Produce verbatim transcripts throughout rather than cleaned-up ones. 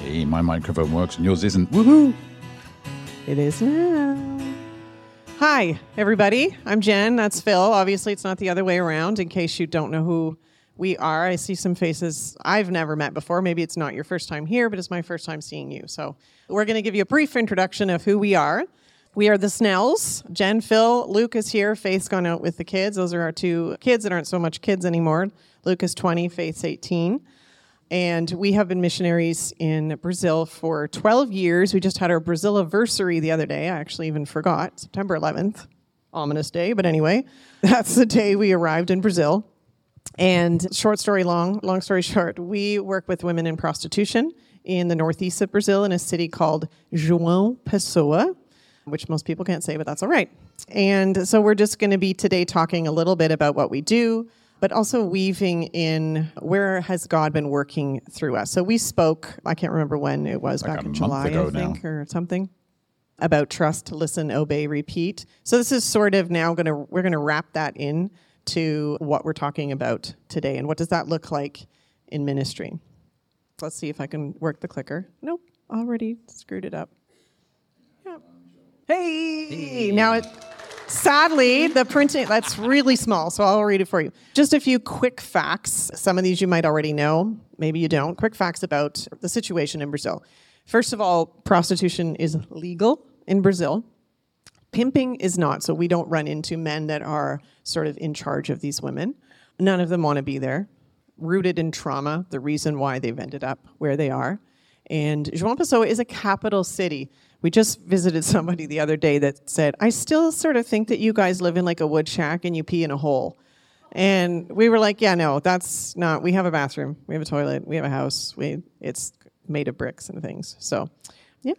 Hey, my microphone works and yours isn't. Woohoo! It is now. Hi, everybody. I'm Jen. That's Phil. Obviously, it's not the other way around. In case you don't know who we are, I see some faces I've never met before. Maybe it's not your first time here, but it's my first time seeing you. So we're going to give you a brief introduction of who we are. We are the Snells. Jen, Phil, Luke is here. Faith's gone out with the kids. Those are our two kids that aren't so much kids anymore. Luke is twenty, Faith's eighteen. And we have been missionaries in Brazil for twelve years. We just had our Brazil-iversary the other day. I actually even forgot. September eleventh. Ominous day. But anyway, that's the day we arrived in Brazil. And short story long, long story short, we work with women in prostitution in the northeast of Brazil in a city called João Pessoa, which most people can't say, but that's all right. And so we're just going to be today talking a little bit about what we do, but also weaving in where has God been working through us. So we spoke, I can't remember when it was, like back in July, I think, now. or something, about trust, listen, obey, repeat. So this is sort of now going to, we're going to wrap that in to what we're talking about today. And what does that look like in ministry? Let's see if I can work the clicker. Nope, already screwed it up. Yeah. Hey! hey. Now it... Sadly, the printing, that's really small, so I'll read it for you. Just a few quick facts. Some of these you might already know. Maybe you don't. Quick facts about the situation in Brazil. First of all, prostitution is legal in Brazil. Pimping is not, so we don't run into men that are sort of in charge of these women. None of them want to be there. Rooted in trauma, the reason why they've ended up where they are. And João Pessoa is a capital city. We just visited somebody the other day that said, I still sort of think that you guys live in like a wood shack and you pee in a hole. And we were like, yeah, no, that's not, we have a bathroom, we have a toilet, we have a house, we it's made of bricks and things. So, yeah.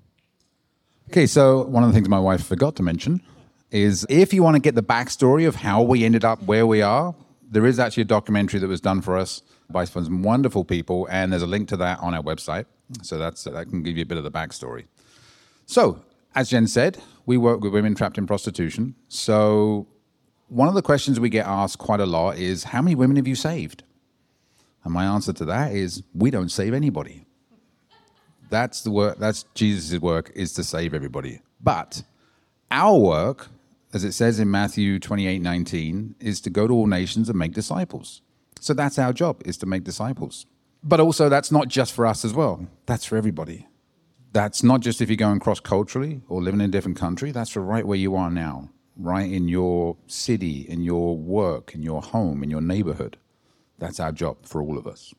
Okay, so one of the things my wife forgot to mention is if you want to get the backstory of how we ended up where we are, there is actually a documentary that was done for us by some wonderful people, and there's a link to that on our website. So that's that can give you a bit of the backstory. So, as Jen said, we work with women trapped in prostitution. So one of the questions we get asked quite a lot is, how many women have you saved? And my answer to that is, we don't save anybody. That's the work, that's Jesus' work, is to save everybody. But our work, as it says in Matthew twenty-eight nineteen, is to go to all nations and make disciples. So that's our job, is to make disciples. But also, that's not just for us as well. That's for everybody. That's not just if you're going cross-culturally or living in a different country. That's for right where you are now, right in your city, in your work, in your home, in your neighborhood. That's our job for all of us.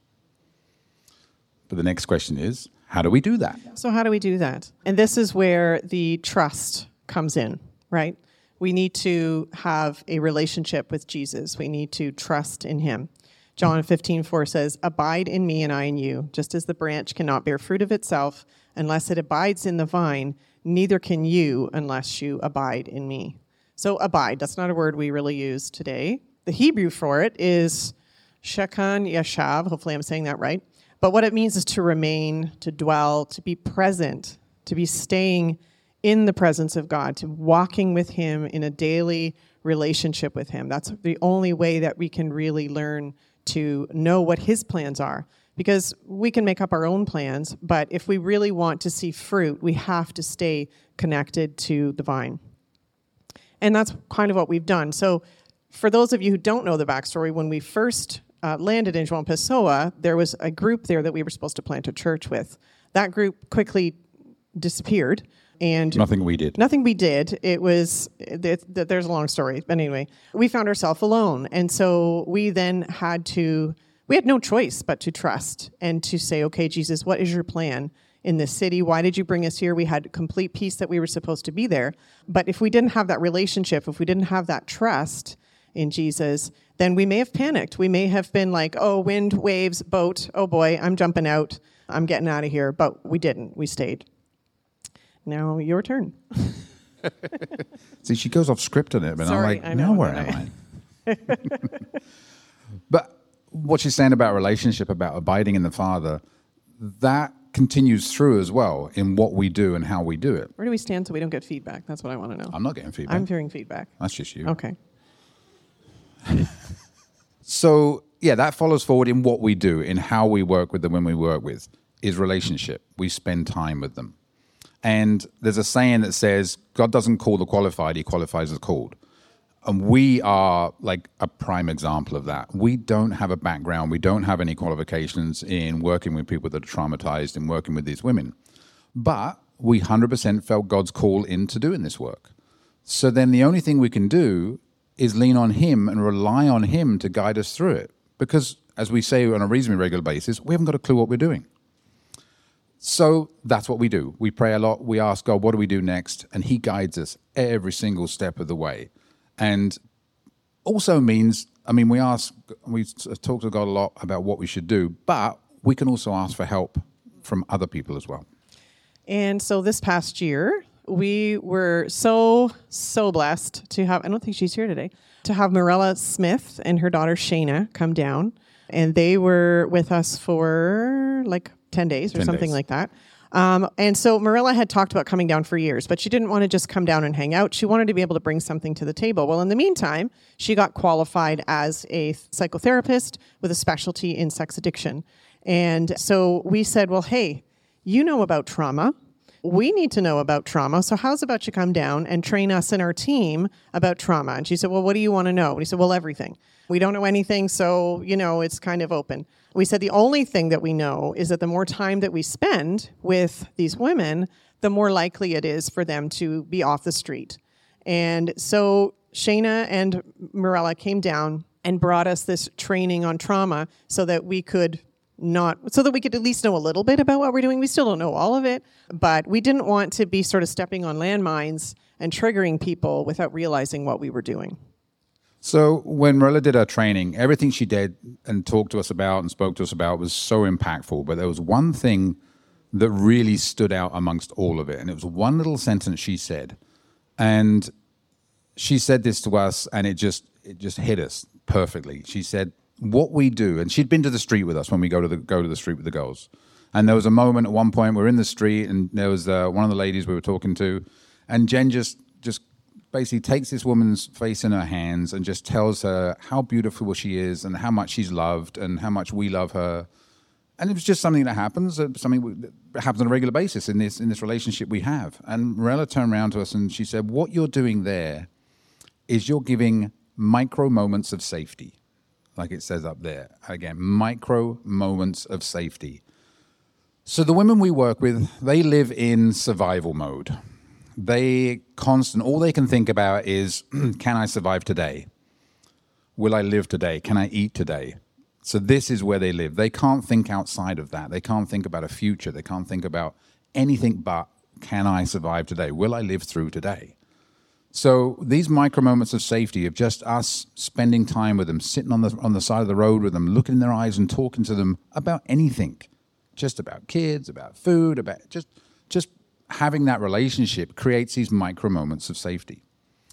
But the next question is, how do we do that? So how do we do that? And this is where the trust comes in, right? We need to have a relationship with Jesus. We need to trust in him. John fifteen four says, abide in me and I in you, just as the branch cannot bear fruit of itself unless it abides in the vine, neither can you unless you abide in me. So abide, that's not a word we really use today. The Hebrew for it is shekan yashav, hopefully I'm saying that right. But what it means is to remain, to dwell, to be present, to be staying in the presence of God, to walking with him in a daily relationship with him. That's the only way that we can really learn to know what his plans are. Because we can make up our own plans, but if we really want to see fruit, we have to stay connected to the vine. And that's kind of what we've done. So for those of you who don't know the backstory, when we first uh, landed in João Pessoa, there was a group there that we were supposed to plant a church with. That group quickly disappeared. And nothing we did. Nothing we did. It was, it, it, there's a long story. But anyway, we found ourselves alone. And so we then had to, we had no choice but to trust and to say, okay, Jesus, what is your plan in this city? Why did you bring us here? We had complete peace that we were supposed to be there. But if we didn't have that relationship, if we didn't have that trust in Jesus, then we may have panicked. We may have been like, oh, wind, waves, boat. Oh boy, I'm jumping out. I'm getting out of here. But we didn't. We stayed. Now your turn. See, she goes off script on it, but Sorry, I'm like, now where am I? But what she's saying about relationship, about abiding in the Father, that continues through as well in what we do and how we do it. Where do we stand so we don't get feedback? That's what I want to know. I'm not getting feedback. I'm hearing feedback. That's just you. Okay. So, yeah, that follows forward in what we do, in how we work with the women we work with. is relationship. We spend time with them. And there's a saying that says, God doesn't call the qualified, he qualifies the called. And we are like a prime example of that. We don't have a background. We don't have any qualifications in working with people that are traumatized and working with these women. But we one hundred percent felt God's call into doing this work. So then the only thing we can do is lean on him and rely on him to guide us through it. Because as we say on a reasonably regular basis, we haven't got a clue what we're doing. So that's what we do. We pray a lot. We ask God, what do we do next? And he guides us every single step of the way. And also means, I mean, we ask, we talk to God a lot about what we should do, but we can also ask for help from other people as well. And so this past year, we were so, so blessed to have, I don't think she's here today, to have Mirella Smith and her daughter Shayna come down. And they were with us for like ten days or ten something days. like that. Um, and so Mirella had talked about coming down for years, but she didn't want to just come down and hang out. She wanted to be able to bring something to the table. Well, in the meantime, she got qualified as a psychotherapist with a specialty in sex addiction. And so we said, well, hey, you know about trauma. We need to know about trauma. So how's about you come down and train us and our team about trauma? And she said, well, what do you want to know? And we said, well, everything. We don't know anything, so, you know, it's kind of open. We said the only thing that we know is that the more time that we spend with these women, the more likely it is for them to be off the street. And so Shayna and Mirella came down and brought us this training on trauma so that we could not, so that we could at least know a little bit about what we're doing. We still don't know all of it, but we didn't want to be sort of stepping on landmines and triggering people without realizing what we were doing. So when Mirella did her training, everything she did and talked to us about and spoke to us about was so impactful. But there was one thing that really stood out amongst all of it. And it was one little sentence she said. And she said this to us, and it just it just hit us perfectly. She said, what we do, and she'd been to the street with us when we go to the go to the street with the girls. And there was a moment at one point, we're in the street, and there was uh, one of the ladies we were talking to, and Jen just just basically takes this woman's face in her hands and just tells her how beautiful she is and how much she's loved and how much we love her. And it was just something that happens, uh, something that happens on a regular basis in this in this relationship we have. And Mirella turned around to us and she said, what you're doing there is you're giving micro moments of safety, like it says up there. Again, micro moments of safety. So the women we work with, they live in survival mode. They constant, all they can think about is, can I survive today? Will I live today? Can I eat today? So this is where they live. They can't think outside of that. They can't think about a future. They can't think about anything but, can I survive today? Will I live through today? So these micro moments of safety of just us spending time with them, sitting on the on the side of the road with them, looking in their eyes and talking to them about anything, just about kids, about food, about just just having that relationship creates these micro moments of safety.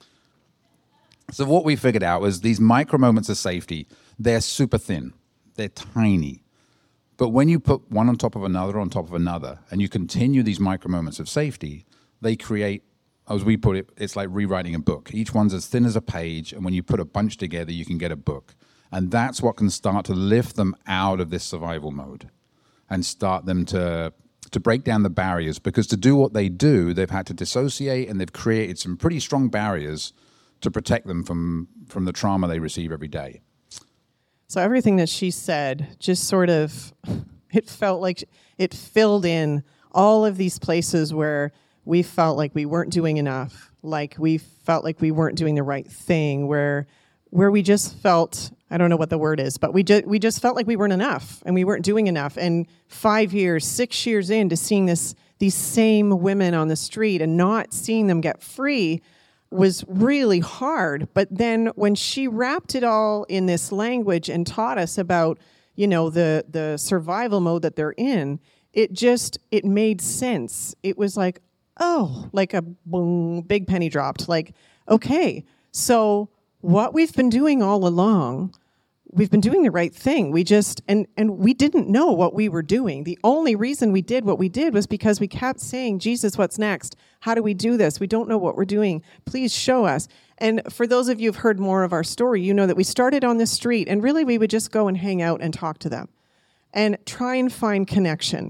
So what we figured out was these micro moments of safety, they're super thin, they're tiny. But when you put one on top of another on top of another, and you continue these micro moments of safety, they create, as we put it, it's like rewriting a book. Each one's as thin as a page, and when you put a bunch together, you can get a book. And that's what can start to lift them out of this survival mode and start them to to break down the barriers, because to do what they do, they've had to dissociate, and they've created some pretty strong barriers to protect them from, from the trauma they receive every day. So everything that she said just sort of, it felt like it filled in all of these places where we felt like we weren't doing enough, like we felt like we weren't doing the right thing, where where we just felt, I don't know what the word is, but we just we just felt like we weren't enough and we weren't doing enough. And five years, six years into seeing this these same women on the street and not seeing them get free was really hard. But then when she wrapped it all in this language and taught us about, you know, the the survival mode that they're in, it just, it made sense. It was like, oh, like a boom, big penny dropped. Like, okay, so what we've been doing all along, we've been doing the right thing. We just, and, and we didn't know what we were doing. The only reason we did what we did was because we kept saying, Jesus, what's next? How do we do this? We don't know what we're doing. Please show us. And for those of you who've heard more of our story, you know that we started on the street, and really we would just go and hang out and talk to them and try and find connection.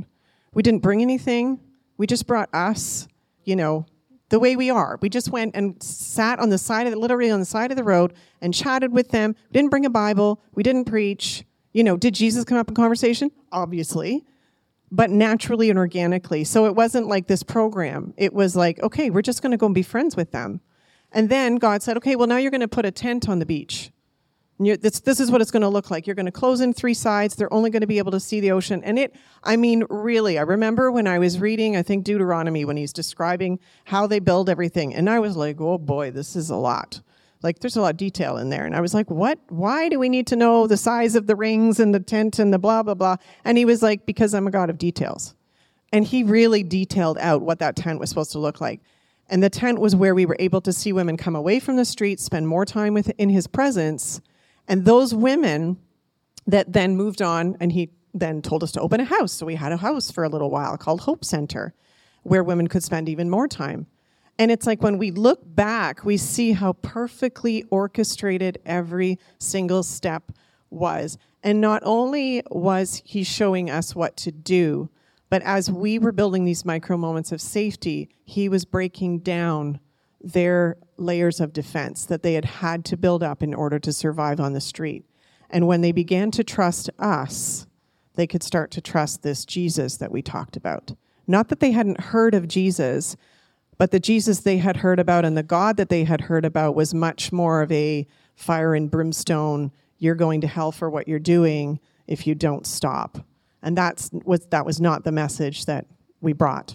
We didn't bring anything. We just brought us, you know, the way we are. We just went and sat on the side of the, literally on the side of the road and chatted with them. We didn't bring a Bible. We didn't preach. You know, did Jesus come up in conversation? Obviously, but naturally and organically. So it wasn't like this program. It was like, okay, we're just going to go and be friends with them. And then God said, okay, well, now you're going to put a tent on the beach. And you're, this, this is what it's going to look like. You're going to close in three sides. They're only going to be able to see the ocean. And it, I mean, really, I remember when I was reading, I think, Deuteronomy, when he's describing how they build everything. And I was like, oh, boy, this is a lot. Like, there's a lot of detail in there. And I was like, what? Why do we need to know the size of the rings and the tent and the blah, blah, blah? And he was like, because I'm a God of details. And he really detailed out what that tent was supposed to look like. And the tent was where we were able to see women come away from the street, spend more time with in his presence. And those women that then moved on, and he then told us to open a house. So we had a house for a little while called Hope Center, where women could spend even more time. And it's like when we look back, we see how perfectly orchestrated every single step was. And not only was he showing us what to do, but as we were building these micro moments of safety, he was breaking down their layers of defense that they had had to build up in order to survive on the street. And when they began to trust us, they could start to trust this Jesus that we talked about. Not that they hadn't heard of Jesus, but the Jesus they had heard about and the God that they had heard about was much more of a fire and brimstone, you're going to hell for what you're doing if you don't stop. And that's was that was not the message that we brought.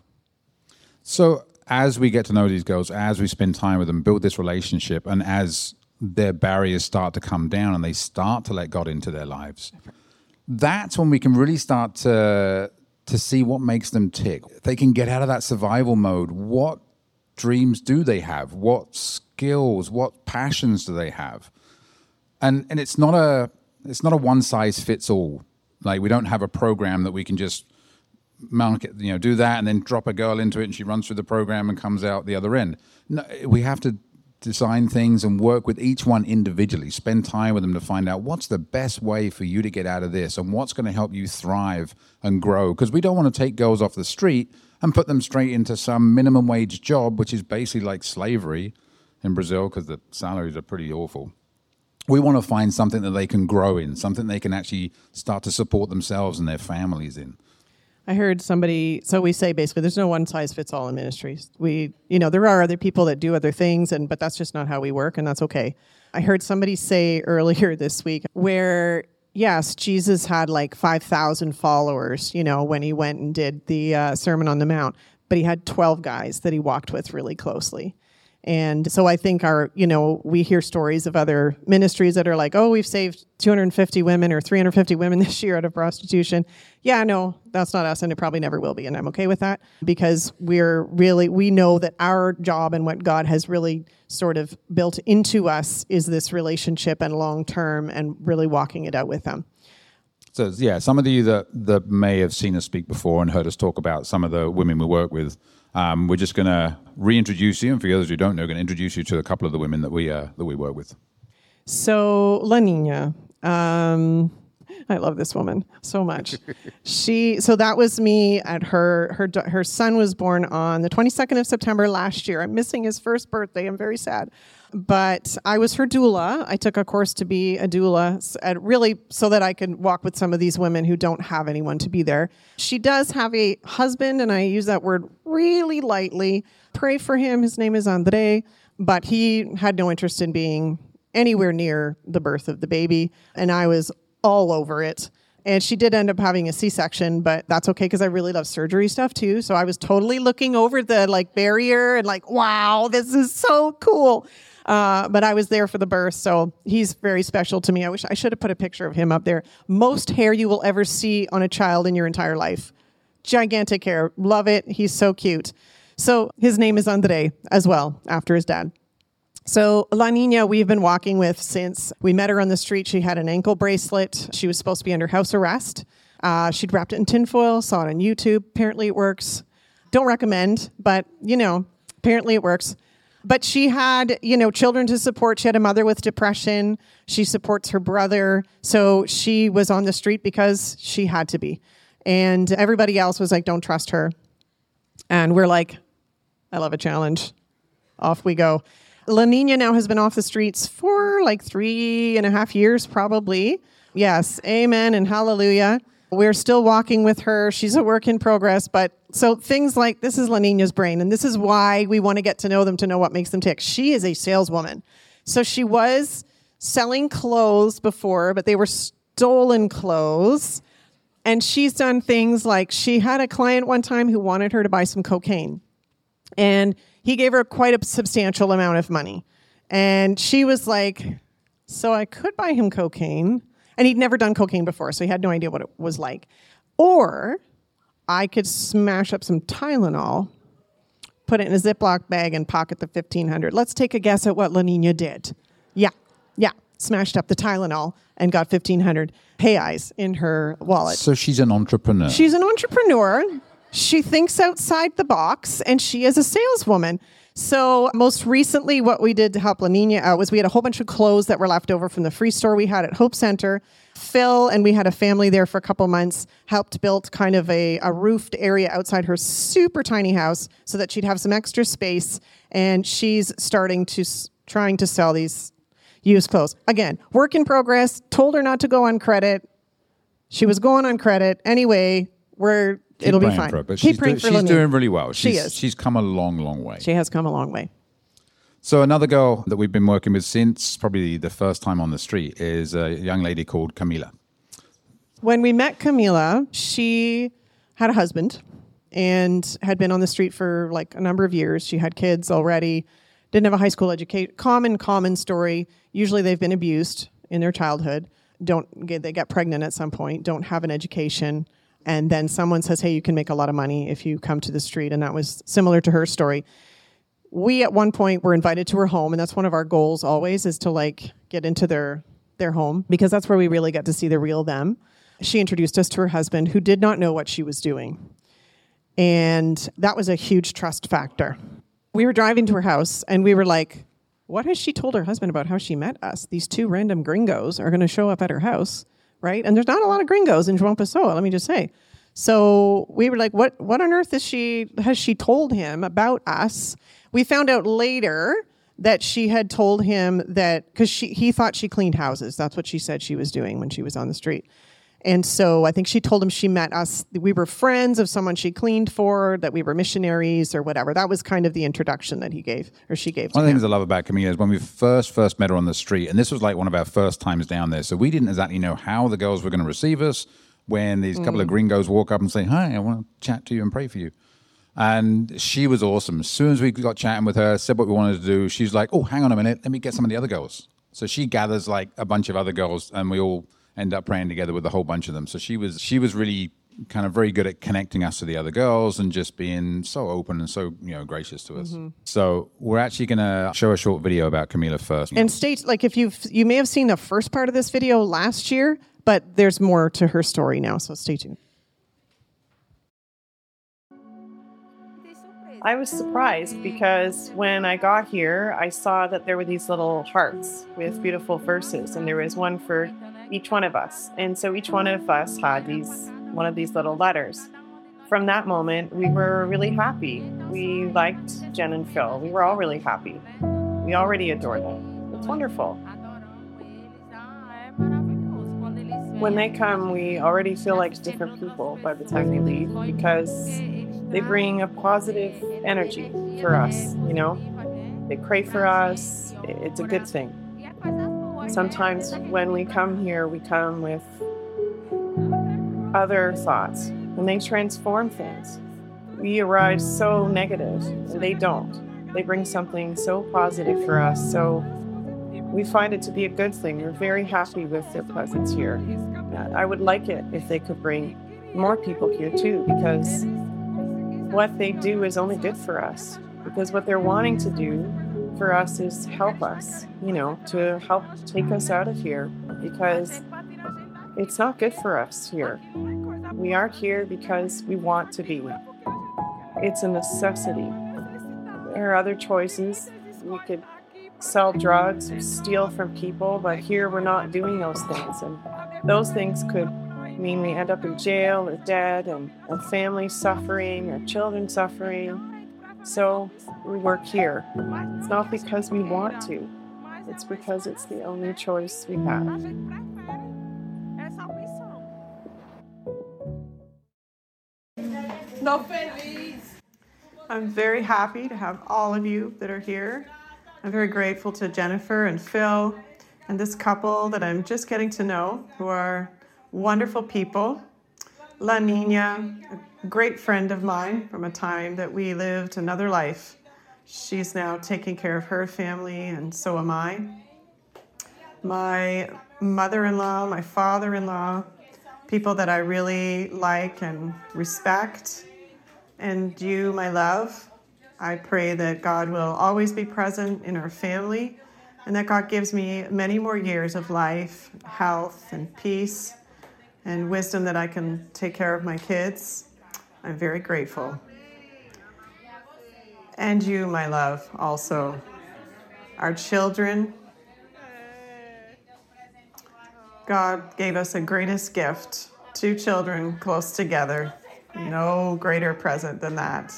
So as we get to know these girls, as we spend time with them, build this relationship, and as their barriers start to come down and they start to let God into their lives, that's when we can really start to to see what makes them tick. They can get out of that survival mode. What dreams do they have? What skills, what passions do they have? And and it's not a it's not a one size fits all. Like, we don't have a program that we can just market, you know, do that and then drop a girl into it and she runs through the program and comes out the other end. No, we have to design things and work with each one individually, spend time with them to find out what's the best way for you to get out of this and what's going to help you thrive and grow. Because we don't want to take girls off the street and put them straight into some minimum wage job, which is basically like slavery in Brazil because the salaries are pretty awful. We want to find something that they can grow in, something they can actually start to support themselves and their families in. I heard somebody, so we say basically there's no one size fits all in ministries. We, you know, there are other people that do other things, and but that's just not how we work, and that's okay. I heard somebody say earlier this week where, yes, Jesus had like five thousand followers, you know, when he went and did the uh, Sermon on the Mount, but he had twelve guys that he walked with really closely. And so I think our, you know, we hear stories of other ministries that are like, oh, we've saved two hundred fifty women or three hundred fifty women this year out of prostitution. Yeah, no, that's not us, and it probably never will be. And I'm okay with that because we're really, we know that our job and what God has really sort of built into us is this relationship and long term and really walking it out with them. So, yeah, some of you that, that may have seen us speak before and heard us talk about some of the women we work with, Um, we're just going to reintroduce you, and for others who don't know, we're going to introduce you to a couple of the women that we uh, that we work with. So, La Nina, um, I love this woman so much. she, so that was me at her. Her her son was born on the twenty-second of September last year. I'm missing his first birthday. I'm very sad. But I was her doula. I took a course to be a doula, really so that I could walk with some of these women who don't have anyone to be there. She does have a husband, and I use that word really lightly. Pray for him. His name is Andre, but he had no interest in being anywhere near the birth of the baby, and I was all over it. And she did end up having a C-section, but that's okay because I really love surgery stuff too. So I was totally looking over the like barrier and like, wow, this is so cool. Uh, but I was there for the birth, so he's very special to me. I wish I should have put a picture of him up there. Most hair you will ever see on a child in your entire life. Gigantic hair. Love it. He's so cute. So his name is Andre as well, after his dad. So La Nina, we've been walking with since we met her on the street. She had an ankle bracelet. She was supposed to be under house arrest. Uh, she'd wrapped it in tinfoil, saw it on YouTube. Apparently it works. Don't recommend, but, you know, apparently it works. But she had, you know, children to support. She had a mother with depression. She supports her brother. So she was on the street because she had to be. And everybody else was like, don't trust her. And we're like, I love a challenge. Off we go. La Nina now has been off the streets for like three and a half years, probably. Yes, amen and hallelujah. We're still walking with her. She's a work in progress. But so things like this is La Nina's brain. And this is why we want to get to know them to know what makes them tick. She is a saleswoman. So she was selling clothes before, but they were stolen clothes. And she's done things like she had a client one time who wanted her to buy some cocaine. And he gave her quite a substantial amount of money. And she was like, so I could buy him cocaine. And he'd never done cocaine before, so he had no idea what it was like. Or I could smash up some Tylenol, put it in a Ziploc bag, and pocket the fifteen hundred dollars. Let's take a guess at what La Nina did. Yeah, yeah, smashed up the Tylenol and got fifteen hundred pay eyes in her wallet. So she's an entrepreneur. She's an entrepreneur. She thinks outside the box, and she is a saleswoman. So most recently, what we did to help La Nina out was we had a whole bunch of clothes that were left over from the free store we had at Hope Center. Phil, and we had a family there for a couple months, helped build kind of a, a roofed area outside her super tiny house so that she'd have some extra space. And she's starting to, trying to sell these used clothes. Again, work in progress, told her not to go on credit. She was going on credit. Anyway, we're... Keep It'll be praying fine. for her, but Keep she's, praying do, for she's Lynn. doing really well. She's, She is. She's come a long, long way. She has come a long way. So another girl that we've been working with since probably the first time on the street is a young lady called Camila. When we met Camila, she had a husband and had been on the street for like a number of years. She had kids already, didn't have a high school education. Common, common story. Usually they've been abused in their childhood. Don't get, they get pregnant at some point, don't have an education. And then someone says, hey, you can make a lot of money if you come to the street. And that was similar to her story. We, at one point, were invited to her home. And that's one of our goals always, is to like get into their, their home, because that's where we really get to see the real them. She introduced us to her husband, who did not know what she was doing. And that was a huge trust factor. We were driving to her house, and we were like, what has she told her husband about how she met us? These two random gringos are going to show up at her house. Right? And there's not a lot of gringos in João Pessoa, let me just say. So we were like, what what on earth is she has she told him about us? We found out later that she had told him that, because she he thought she cleaned houses. That's what she said she was doing when she was on the street. And so I think she told him she met us. We were friends of someone she cleaned for, that we were missionaries or whatever. That was kind of the introduction that he gave, or she gave to One of the him. things I love about Camila is when we first first met her on the street, and this was like one of our first times down there, so we didn't exactly know how the girls were going to receive us when these couple of gringos walk up and say, hi, I want to chat to you and pray for you. And she was awesome. As soon as we got chatting with her, said what we wanted to do, she's like, oh, hang on a minute, let me get some of the other girls. So she gathers like a bunch of other girls, and we all end up praying together with a whole bunch of them. So she was she was really kind of very good at connecting us to the other girls and just being so open and so, you know, gracious to us. Mm-hmm. So we're actually going to show a short video about Camila first. And state, like, if you've, you may have seen the first part of this video last year, but there's more to her story now, so stay tuned. I was surprised because when I got here, I saw that there were these little hearts with beautiful verses, and there was one for each one of us. And so each one of us had these one of these little letters. From that moment, we were really happy. We liked Jen and Phil. We were all really happy. We already adore them. It's wonderful. When they come, we already feel like different people by the time they leave, because they bring a positive energy for us, you know? They pray for us. It's a good thing. Sometimes when we come here, we come with other thoughts, and they transform things. We arrive so negative, and they don't. They bring something so positive for us, so we find it to be a good thing. We're very happy with their presence here. I would like it if they could bring more people here too, because what they do is only good for us. Because what they're wanting to do for us is help us, you know, to help take us out of here, because it's not good for us here. We aren't here because we want to be. It's a necessity. There are other choices. We could sell drugs or steal from people, but here we're not doing those things. And those things could I mean, we end up in jail or dead, and our families suffering, our children suffering. So we work here. It's not because we want to. It's because it's the only choice we have. I'm very happy to have all of you that are here. I'm very grateful to Jennifer and Phil and this couple that I'm just getting to know, who are wonderful people. La Nina, a great friend of mine from a time that we lived another life. She's now taking care of her family, and so am I. My mother-in-law, my father-in-law, people that I really like and respect. And you, my love, I pray that God will always be present in our family, and that God gives me many more years of life, health, and peace, and wisdom that I can take care of my kids. I'm very grateful. And you, my love, also. Our children. God gave us a greatest gift, two children close together. No greater present than that.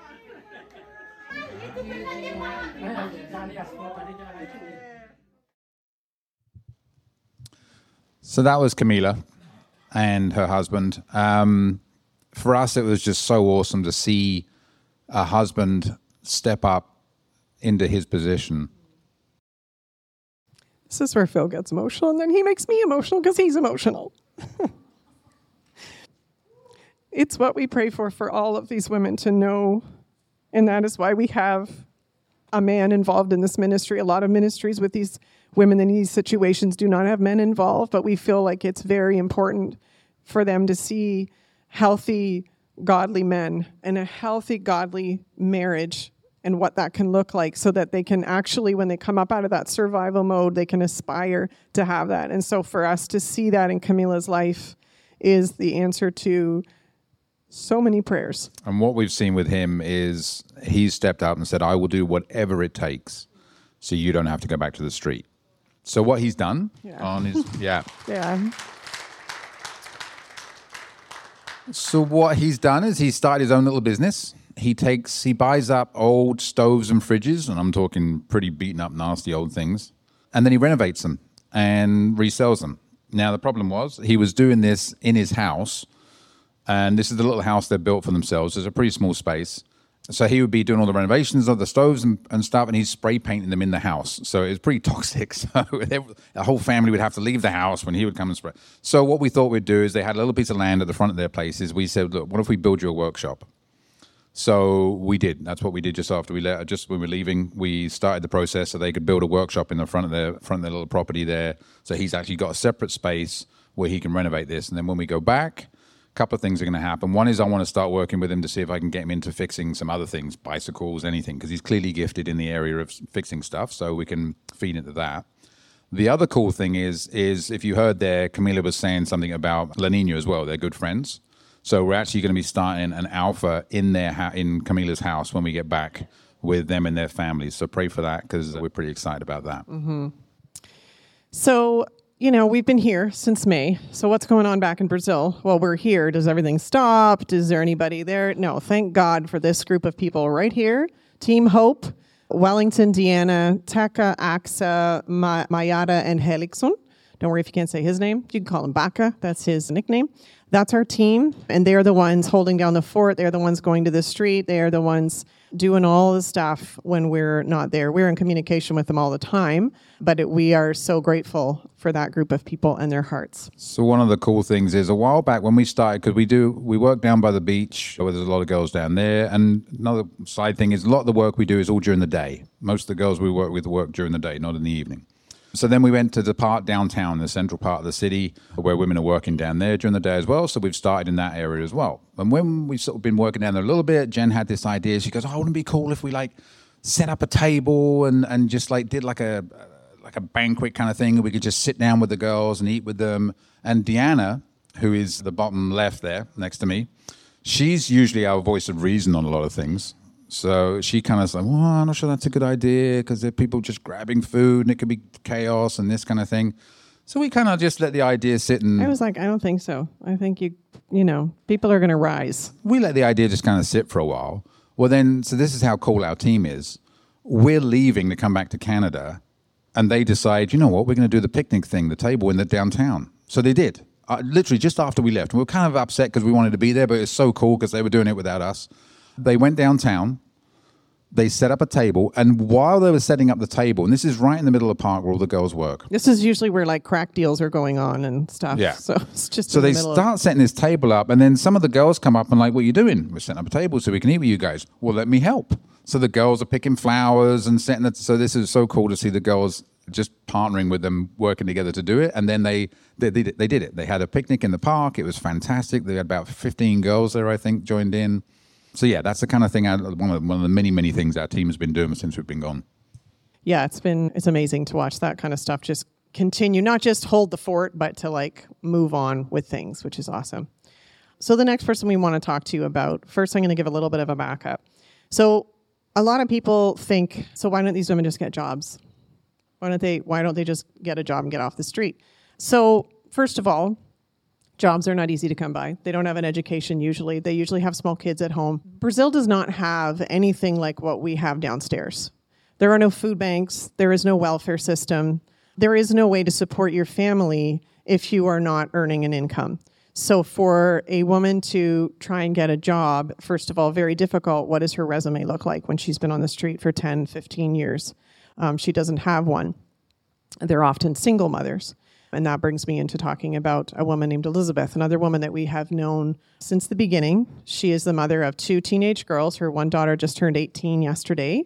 So that was Camila and her husband. Um, for us, it was just so awesome to see a husband step up into his position. This is where Phil gets emotional, and then he makes me emotional because he's emotional. It's what we pray for for all of these women to know, and that is why we have a man involved in this ministry. A lot of ministries with these women in these situations do not have men involved, but we feel like it's very important for them to see healthy, godly men and a healthy, godly marriage and what that can look like, so that they can actually, when they come up out of that survival mode, they can aspire to have that. And so for us to see that in Camila's life is the answer to so many prayers. And what we've seen with him is he's stepped out and said, I will do whatever it takes so you don't have to go back to the street. So what he's done Yeah. on his, yeah. Yeah. So what he's done is he started his own little business. He takes, he buys up old stoves and fridges, and I'm talking pretty beaten up, nasty old things, and then he renovates them and resells them. Now, the problem was he was doing this in his house, and this is the little house they built for themselves. It's a pretty small space. So he would be doing all the renovations of the stoves and, and stuff, and he's spray painting them in the house. So it was pretty toxic. So the whole family would have to leave the house when he would come and spray. So what we thought we'd do is they had a little piece of land at the front of their places. We said, look, what if we build you a workshop? So we did. That's what we did just after we left. Just when we were leaving, we started the process so they could build a workshop in the front of their front of their little property there. So he's actually got a separate space where he can renovate this. And then when we go back, a couple of things are going to happen. One is I want to start working with him to see if I can get him into fixing some other things, bicycles, anything, because he's clearly gifted in the area of fixing stuff. So we can feed into that. The other cool thing is, is if you heard there, Camila was saying something about La Nina as well. They're good friends. So we're actually going to be starting an alpha in their ha- in Camila's house when we get back with them and their families. So pray for that because we're pretty excited about that. Mm-hmm. So, you know, we've been here since May. So what's going on back in Brazil? Well, we're here. Does everything stop? Is there anybody there? No, thank God for this group of people right here. Team Hope, Wellington, Deanna, Teka, Axa, Ma- Mayada, and Helixon. Don't worry if you can't say his name. You can call him Baka. That's his nickname. That's our team, and they're the ones holding down the fort. They're the ones going to the street. They are the ones doing all the stuff when we're not there. We're in communication with them all the time, but it, we are so grateful for that group of people and their hearts. So one of the cool things is a while back when we started, because we do, we work down by the beach, where there's a lot of girls down there, and another side thing is a lot of the work we do is all during the day. Most of the girls we work with work during the day, not in the evening. So then we went to the part downtown, the central part of the city, where women are working down there during the day as well. So we've started in that area as well. And when we've sort of been working down there a little bit, Jen had this idea. She goes, oh, wouldn't it be cool if we like set up a table and, and just like did like a like a banquet kind of thing, and we could just sit down with the girls and eat with them. And Deanna, who is the bottom left there next to me, she's usually our voice of reason on a lot of things. So she kind of like, well, I'm not sure that's a good idea because there are people just grabbing food and it could be chaos and this kind of thing. So we kind of just let the idea sit and... I was like, I don't think so. I think you, you know, people are going to rise. We let the idea just kind of sit for a while. Well, then, so this is how cool our team is. We're leaving to come back to Canada, and they decide, you know what, we're going to do the picnic thing, the table in the downtown. So they did. Uh, literally just after we left. We were kind of upset because we wanted to be there, but it was so cool because they were doing it without us. They went downtown. They set up a table, and while they were setting up the table, and this is right in the middle of the park where all the girls work. This is usually where like crack deals are going on and stuff. Yeah. So it's just So in the they middle start of... setting this table up, and then some of the girls come up and like, what are you doing? We're setting up a table so we can eat with you guys. Well, let me help. So the girls are picking flowers and setting it. So this is so cool to see the girls just partnering with them, working together to do it. And then they, they, they, they did it. They had a picnic in the park. It was fantastic. They had about fifteen girls there, I think, joined in. So yeah, that's the kind of thing, I, one, of, one of the many, many things our team has been doing since we've been gone. Yeah, it's been, it's amazing to watch that kind of stuff just continue, not just hold the fort, but to like move on with things, which is awesome. So the next person we want to talk to you about, first I'm going to give a little bit of a backup. So a lot of people think, so why don't these women just get jobs? Why don't they, why don't they just get a job and get off the street? So first of all, jobs are not easy to come by. They don't have an education usually. They usually have small kids at home. Brazil does not have anything like what we have downstairs. There are no food banks. There is no welfare system. There is no way to support your family if you are not earning an income. So for a woman to try and get a job, first of all, very difficult. What does her resume look like when she's been on the street for ten, fifteen years? Um, she doesn't have one. They're often single mothers. And that brings me into talking about a woman named Elizabeth, another woman that we have known since the beginning. She is the mother of two teenage girls. Her one daughter just turned eighteen yesterday.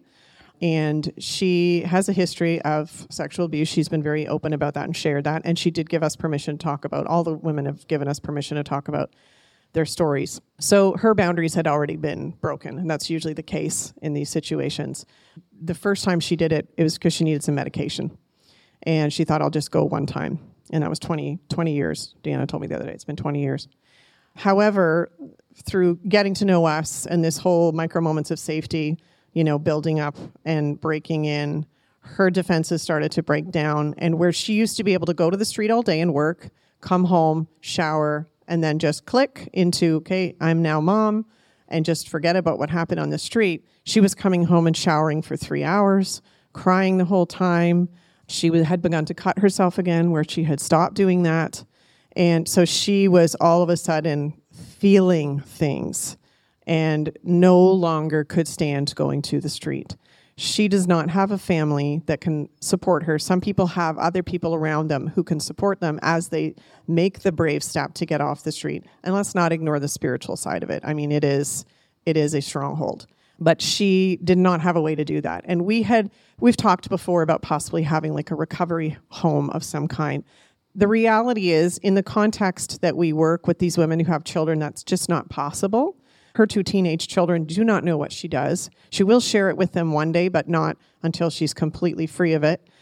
And she has a history of sexual abuse. She's been very open about that and shared that. And she did give us permission to talk about, all the women have given us permission to talk about their stories. So her boundaries had already been broken. And that's usually the case in these situations. The first time she did it, it was because she needed some medication. And she thought, I'll just go one time. And that was twenty, twenty years. Deanna told me the other day, it's been twenty years. However, through getting to know us and this whole micro moments of safety, you know, building up and breaking in, her defenses started to break down. And where she used to be able to go to the street all day and work, come home, shower, and then just click into, okay, I'm now mom, and just forget about what happened on the street. She was coming home and showering for three hours, crying the whole time. She had begun to cut herself again where she had stopped doing that. And so she was all of a sudden feeling things and no longer could stand going to the street. She does not have a family that can support her. Some people have other people around them who can support them as they make the brave step to get off the street. And let's not ignore the spiritual side of it. I mean, it is it is a stronghold. But she did not have a way to do that. And we had, we've talked before about possibly having like a recovery home of some kind. The reality is, in the context that we work with these women who have children, that's just not possible. Her two teenage children do not know what she does. She will share it with them one day, but not until she's completely free of it.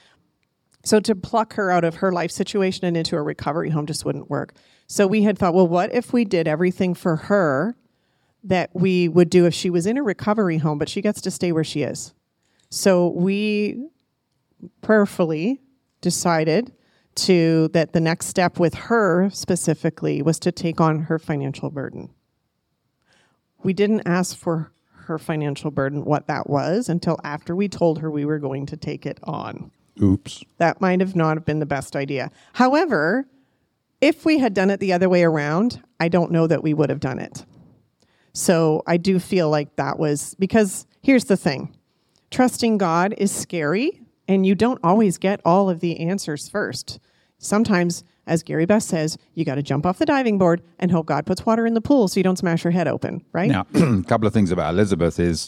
So to pluck her out of her life situation and into a recovery home just wouldn't work. So we had thought, well, what if we did everything for her that we would do if she was in a recovery home, but she gets to stay where she is? So we prayerfully decided to that the next step with her specifically was to take on her financial burden. We didn't ask for her financial burden, what that was, until after we told her we were going to take it on. Oops. That might have not have been the best idea. However, if we had done it the other way around, I don't know that we would have done it. So I do feel like that was, because here's the thing. Trusting God is scary, and you don't always get all of the answers first. Sometimes, as Gary Best says, you got to jump off the diving board and hope God puts water in the pool so you don't smash your head open, right? Now, a couple of things about Elizabeth is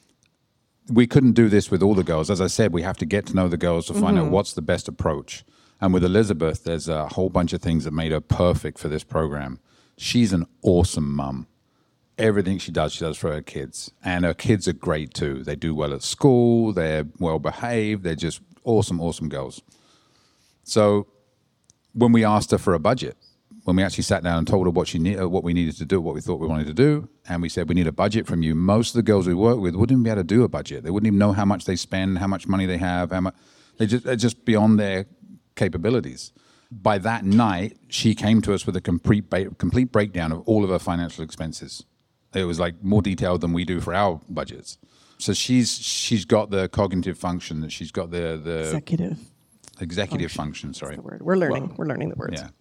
we couldn't do this with all the girls. As I said, we have to get to know the girls to find mm-hmm. out what's the best approach. And with Elizabeth, there's a whole bunch of things that made her perfect for this program. She's an awesome mum. Everything she does, she does for her kids. And her kids are great too. They do well at school. They're well behaved. They're just awesome, awesome girls. So when we asked her for a budget, when we actually sat down and told her what she need, what we needed to do, what we thought we wanted to do, and we said, we need a budget from you, most of the girls we work with wouldn't even be able to do a budget. They wouldn't even know how much they spend, how much money they have, how much, they just, they're just beyond their capabilities. by that night, she came to us with a complete ba- complete breakdown of all of her financial expenses. It was like more detailed than we do for our budgets. So she's she's got the cognitive function, that she's got the the Executive. executive function. Sorry, The word. We're learning. Well, We're learning the words. yeah.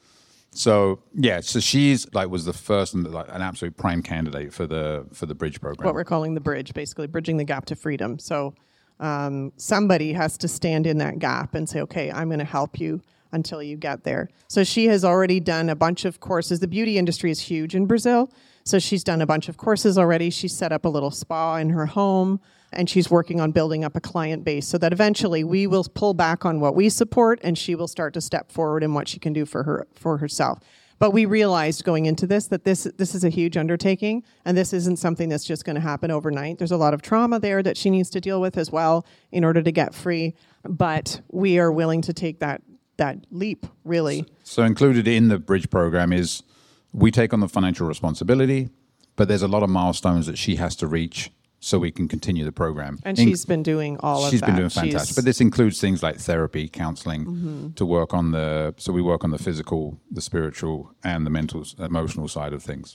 So yeah, so she's like was the first and like an absolute prime candidate for the for the bridge program. What we're calling the bridge, basically bridging the gap to freedom. So um, somebody has to stand in that gap and say, okay, I'm going to help you until you get there. So she has already done a bunch of courses. The beauty industry is huge in Brazil. So she's done a bunch of courses already. She's set up a little spa in her home, and she's working on building up a client base so that eventually we will pull back on what we support and she will start to step forward in what she can do for her for herself. But we realized going into this that this this is a huge undertaking, and this isn't something that's just going to happen overnight. There's a lot of trauma there that she needs to deal with as well in order to get free. But we are willing to take that that leap, really. So included in the bridge program is we take on the financial responsibility, but there's a lot of milestones that she has to reach so we can continue the program. And In- she's been doing all of She's that. been doing fantastic. She's- But this includes things like therapy, counseling, Mm-hmm. to work on the, so we work on the physical, the spiritual, and the mental, emotional side of things.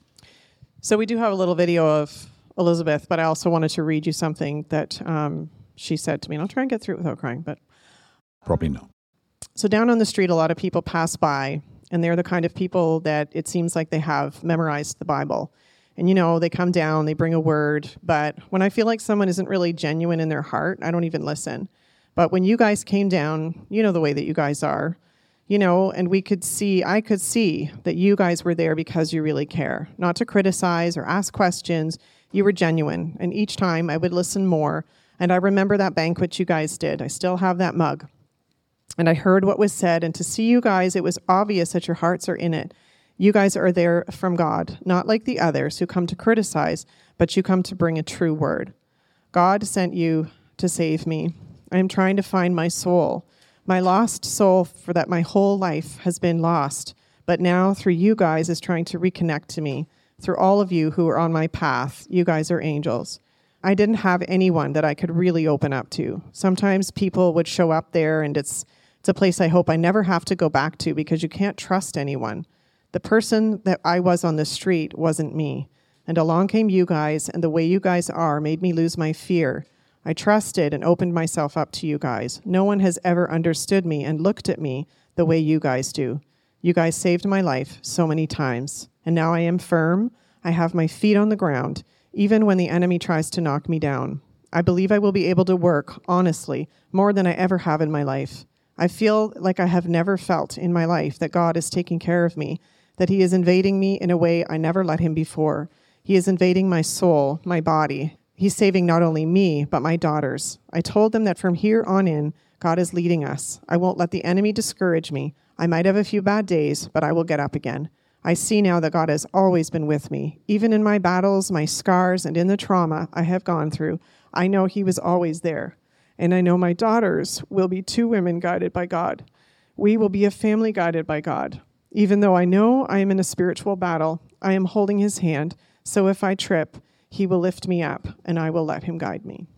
So we do have a little video of Elizabeth, but I also wanted to read you something that um, she said to me. And I'll try and get through it without crying. But Probably not. So down on the street, a lot of people pass by, and they're the kind of people that it seems like they have memorized the Bible. And, you know, they come down, they bring a word, but when I feel like someone isn't really genuine in their heart, I don't even listen. But when you guys came down, you know the way that you guys are, you know, and we could see, I could see that you guys were there because you really care, not to criticize or ask questions. You were genuine. And each time I would listen more. And I remember that banquet you guys did. I still have that mug. And I heard what was said, and to see you guys, it was obvious that your hearts are in it. You guys are there from God, not like the others who come to criticize, but you come to bring a true word. God sent you to save me. I am trying to find my soul, my lost soul, for that my whole life has been lost, but now through you guys is trying to reconnect to me. Through all of you who are on my path, you guys are angels. I didn't have anyone that I could really open up to. Sometimes people would show up there, and it's it's a place I hope I never have to go back to, because you can't trust anyone. The person that I was on the street wasn't me. And along came you guys, and the way you guys are made me lose my fear. I trusted and opened myself up to you guys. No one has ever understood me and looked at me the way you guys do. You guys saved my life so many times. And now I am firm. I have my feet on the ground, even when the enemy tries to knock me down. I believe I will be able to work, honestly, more than I ever have in my life. I feel like I have never felt in my life that God is taking care of me, that he is invading me in a way I never let him before. He is invading my soul, my body. He's saving not only me, but my daughters. I told them that from here on in, God is leading us. I won't let the enemy discourage me. I might have a few bad days, but I will get up again. I see now that God has always been with me. Even in my battles, my scars, and in the trauma I have gone through, I know he was always there. And I know my daughters will be two women guided by God. We will be a family guided by God. Even though I know I am in a spiritual battle, I am holding his hand. So if I trip, he will lift me up, and I will let him guide me.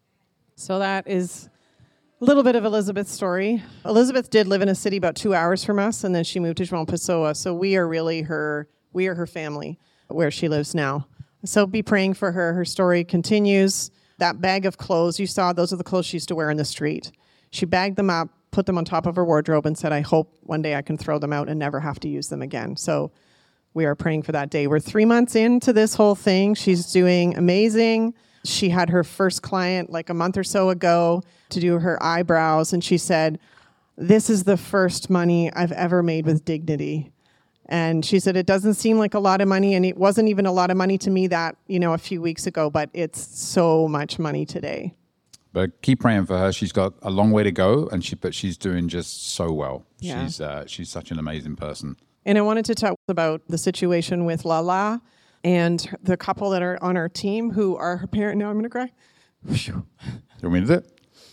So that is a little bit of Elizabeth's story. Elizabeth did live in a city about two hours from us, and then she moved to João Pessoa. So we are really her, we are her family where she lives now. So be praying for her. Her story continues. That bag of clothes you saw, those are the clothes she used to wear in the street. She bagged them up, put them on top of her wardrobe, and said, I hope one day I can throw them out and never have to use them again. So we are praying for that day. We're three months into this whole thing. She's doing amazing. She had her first client like a month or so ago to do her eyebrows, and she said, this is the first money I've ever made with dignity. And she said, it doesn't seem like a lot of money, and it wasn't even a lot of money to me that, you know, a few weeks ago, but it's so much money today. But keep praying for her. She's got a long way to go, and she but she's doing just so well. Yeah. She's uh, she's such an amazing person. And I wanted to talk about the situation with Lala and the couple that are on our team who are her parent. Now I'm going to cry. You want me to do it?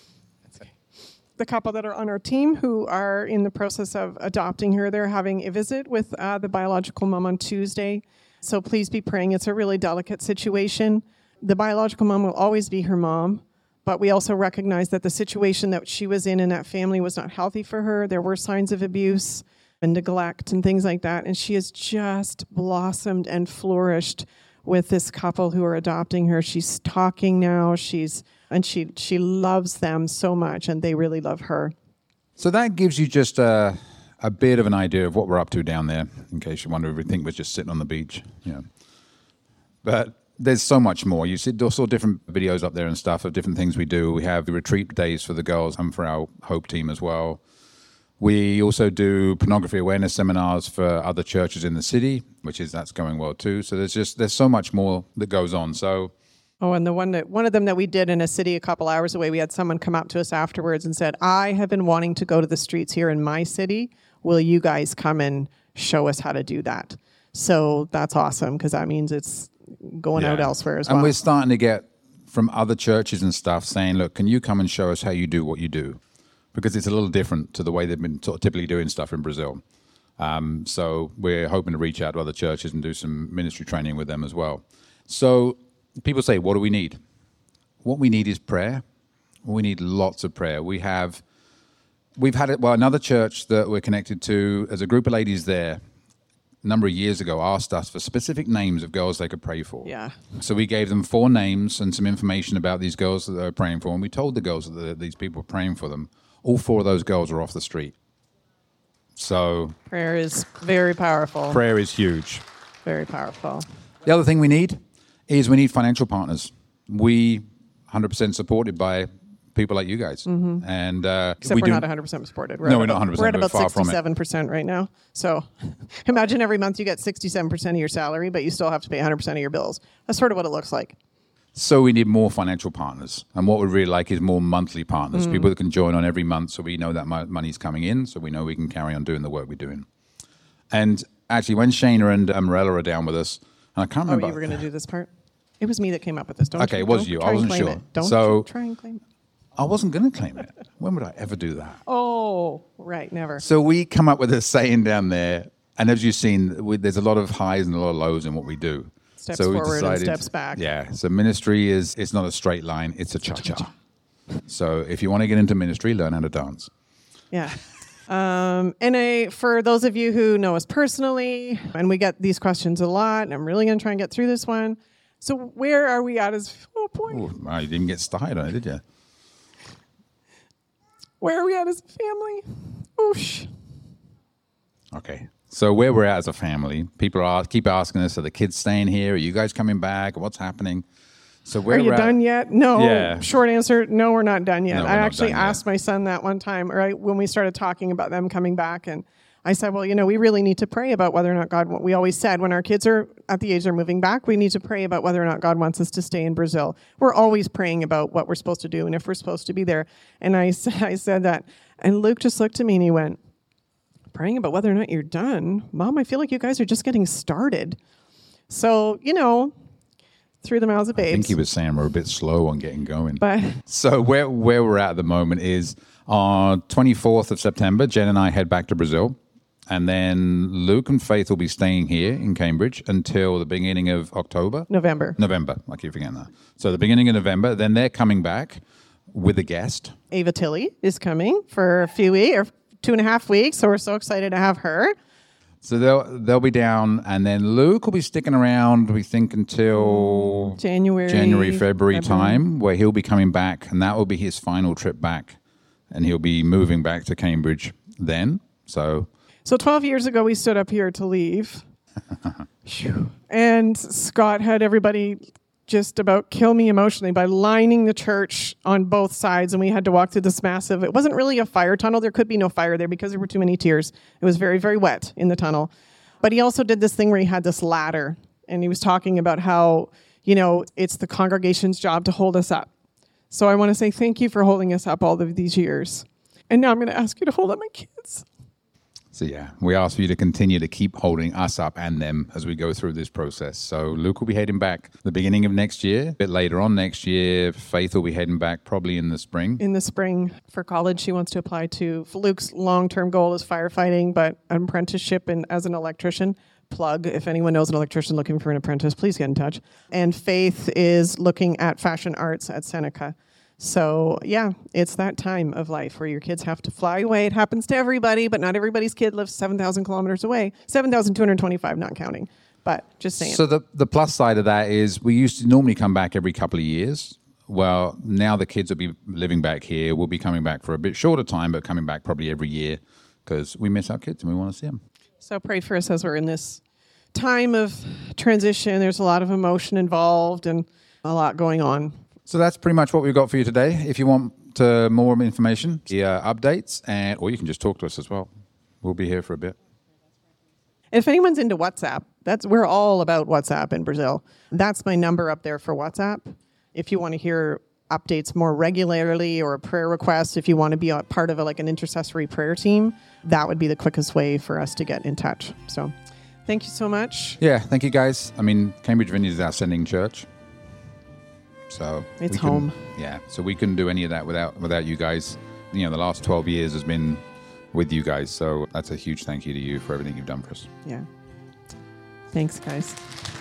The couple that are on our team who are in the process of adopting her. They're having a visit with uh, the biological mom on Tuesday. So please be praying. It's a really delicate situation. The biological mom will always be her mom, But we also recognize that the situation that she was in in that family was not healthy for her. There were signs of abuse and neglect and things like that. And she has just blossomed and flourished with this couple who are adopting her. She's talking now. She's and she she loves them so much, and they really love her. So that gives you just a, a bit of an idea of what we're up to down there, in case you wonder if we think we're just sitting on the beach. Yeah. But there's so much more. You see, there's all different videos up there and stuff of different things we do. We have retreat days for the girls and for our Hope team as well. We also do pornography awareness seminars for other churches in the city, which is that's going well too. So there's just there's so much more that goes on. So, oh, and the one that one of them that we did in a city a couple hours away, we had someone come up to us afterwards and said, "I have been wanting to go to the streets here in my city. Will you guys come and show us how to do that?" So that's awesome because that means it's going yeah. out elsewhere as well. And we're starting to get from other churches and stuff saying, "Look, can you come and show us how you do what you do?" Because it's a little different to the way they've been sort of typically doing stuff in Brazil. Um, so we're hoping to reach out to other churches and do some ministry training with them as well. So people say, what do we need? What we need is prayer. We need lots of prayer. We have, we've had it, well, another church that we're connected to, as a group of ladies there, a number of years ago, asked us for specific names of girls they could pray for. Yeah. So we gave them four names and some information about these girls that they were praying for, and we told the girls that these people were praying for them. All four of those girls are off the street. So prayer is very powerful. Prayer is huge. Very powerful. The other thing we need is we need financial partners. We one hundred percent supported by people like you guys. Mm-hmm. And uh, Except we we're do, not one hundred percent supported. We're no, at we're about, not one hundred percent. We're at about far from it. sixty-seven percent right now. So imagine every month you get sixty-seven percent of your salary, but you still have to pay one hundred percent of your bills. That's sort of what it looks like. So we need more financial partners. And what we really like is more monthly partners, mm. people that can join on every month so we know that money's coming in, so we know we can carry on doing the work we're doing. And actually, when Shana and Morella are down with us, and I can't remember. Oh, you were going to do this part? It was me that came up with this. Don't okay, you, it was don't you. I wasn't sure. It. Don't so try and claim it. I wasn't going to claim it. When would I ever do that? Oh, right, never. So we come up with a saying down there, and as you've seen, we, there's a lot of highs and a lot of lows in what we do. Steps so forward decided, and steps back. Yeah. So ministry is it's not a straight line; it's a cha-cha. So if you want to get into ministry, learn how to dance. Yeah. Um, and I, for those of you who know us personally, and we get these questions a lot, and I'm really going to try and get through this one. So where are we at as? Oh boy. Ooh, you didn't get started on it, did you? Where are we at as a family? Oosh. Okay. So where we're at as a family, people are keep asking us, are the kids staying here? Are you guys coming back? What's happening? So where Are you we're done at, yet? No. Yeah. Short answer, no, we're not done yet. No, I not actually done yet. asked my son that one time, right, when we started talking about them coming back, and I said, well, you know, we really need to pray about whether or not God, we always said when our kids are at the age they're moving back, we need to pray about whether or not God wants us to stay in Brazil. We're always praying about what we're supposed to do and if we're supposed to be there. And I, I said that, and Luke just looked at me and he went, praying about whether or not you're done? Mom, I feel like you guys are just getting started. So, you know, through the mouths of babes. I think he was saying we're a bit slow on getting going. But so where where we're at at the moment is on twenty-fourth of September, Jen and I head back to Brazil. And then Luke and Faith will be staying here in Cambridge until the beginning of October. November. November. I keep forgetting that. So the beginning of November. Then they're coming back with a guest. Ava Tilley is coming for a few weeks, or two and a half weeks. So we're so excited to have her. So they'll they'll be down, and then Luke will be sticking around, we think, until January, January, February, February time, where he'll be coming back, and that will be his final trip back, and he'll be moving back to Cambridge then. So, so twelve years ago, we stood up here to leave, and Scott had everybody just about kill me emotionally by lining the church on both sides, and we had to walk through this massive, it wasn't really a fire tunnel, there could be no fire there because there were too many tears. It was very, very wet in the tunnel. But he also did this thing where he had this ladder, and he was talking about how, you know, it's the congregation's job to hold us up. So I want to say thank you for holding us up all of these years. And now I'm going to ask you to hold up my kids. So yeah, we ask for you to continue to keep holding us up and them as we go through this process. So Luke will be heading back the beginning of next year. A bit later on next year, Faith will be heading back probably in the spring. In the spring for college, she wants to apply to, Luke's long-term goal is firefighting, but an apprenticeship in, as an electrician. Plug, if anyone knows an electrician looking for an apprentice, please get in touch. And Faith is looking at fashion arts at Seneca. So, yeah, it's that time of life where your kids have to fly away. It happens to everybody, but not everybody's kid lives seven thousand kilometers away. seven thousand two hundred twenty-five, not counting. But just saying. So the, the plus side of that is we used to normally come back every couple of years. Well, now the kids will be living back here. We'll be coming back for a bit shorter time, but coming back probably every year because we miss our kids and we want to see them. So pray for us as we're in this time of transition. There's a lot of emotion involved and a lot going on. So that's pretty much what we've got for you today. If you want uh, more information, the uh, updates, and or you can just talk to us as well. We'll be here for a bit. If anyone's into WhatsApp, that's we're all about WhatsApp in Brazil. That's my number up there for WhatsApp. If you want to hear updates more regularly or a prayer request, if you want to be a part of a, like an intercessory prayer team, that would be the quickest way for us to get in touch. So thank you so much. Yeah, thank you guys. I mean, Cambridge Vineyard is our sending church. So it's we can, home. Yeah, so we couldn't do any of that without without you guys. You know, the last twelve years has been with you guys. So that's a huge thank you to you for everything you've done for us. Yeah. Thanks, guys.